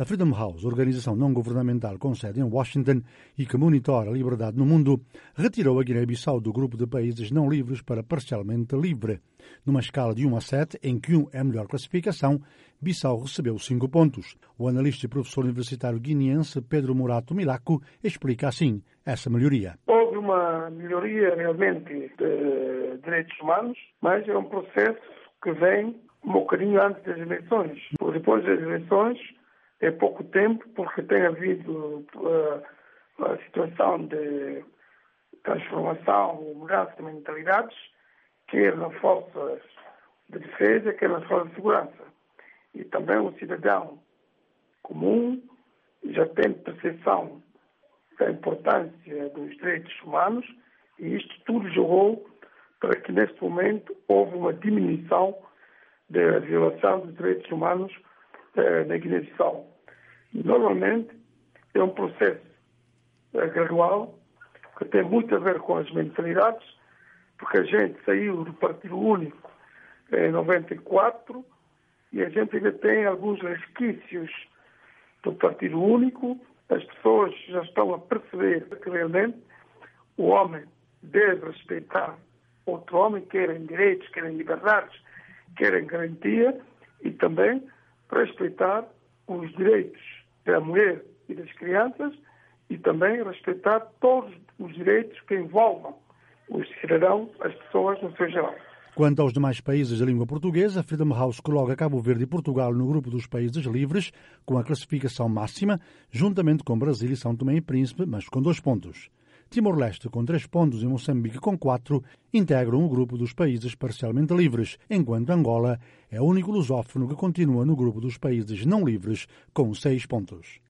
A Freedom House, organização não-governamental com sede em Washington e que monitora a liberdade no mundo, retirou a Guiné-Bissau do grupo de países não livres para parcialmente livre. Numa escala de 1 a 7, em que 1 é a melhor classificação, Bissau recebeu 5 pontos. O analista e professor universitário guineense Pedro Murato Milaco explica assim essa melhoria. Houve uma melhoria realmente de direitos humanos, mas é um processo que vem um bocadinho antes das eleições. Depois das eleições é pouco tempo, porque tem havido a situação de transformação, mudança de mentalidades, quer nas forças de defesa, quer nas forças de segurança. E também o cidadão comum já tem percepção da importância dos direitos humanos e isto tudo jogou para que neste momento houve uma diminuição da violação dos direitos humanos na Guiné-Bissau. Normalmente é um processo gradual que tem muito a ver com as mentalidades, porque a gente saiu do Partido Único em 94 e a gente ainda tem alguns resquícios do Partido Único. As pessoas já estão a perceber que realmente o homem deve respeitar outro homem, querem direitos, querem liberdades, querem garantia e também respeitar os direitos da mulher e das crianças e também respeitar todos os direitos que envolvam os cidadãos, as pessoas no seu geral. Quanto aos demais países de língua portuguesa, a Freedom House coloca Cabo Verde e Portugal no grupo dos países livres, com a classificação máxima, juntamente com Brasil e São Tomé e Príncipe, mas com 2 pontos. Timor-Leste, com 3 pontos, e Moçambique, com 4, integram o grupo dos países parcialmente livres, enquanto Angola é o único lusófono que continua no grupo dos países não livres, com 6 pontos.